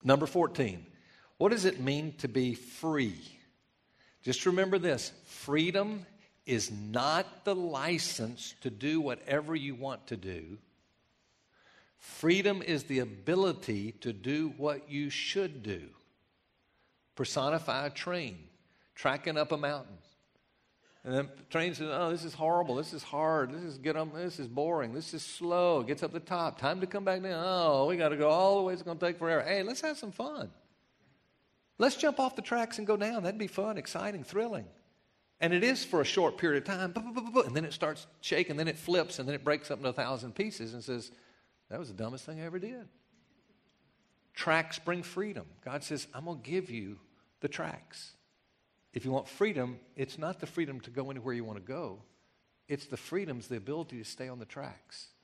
Number 14. What does it mean to be free? Just remember this. Freedom is not the license to do whatever you want to do. Freedom is the ability to do what you should do. Personify a train, tracking up a mountain. And then the train says, oh, this is horrible, this is hard, this is boring, this is slow, gets up the top, time to come back down. Oh, we got to go all the way, it's going to take forever. Hey, let's have some fun. Let's jump off the tracks and go down. That'd be fun, exciting, thrilling. And it is for a short period of time, and then it starts shaking, then it flips, and then it breaks up into 1,000 pieces and says, that was the dumbest thing I ever did. Tracks bring freedom. God says, I'm going to give you the tracks. If you want freedom, it's not the freedom to go anywhere you want to go. It's the ability to stay on the tracks.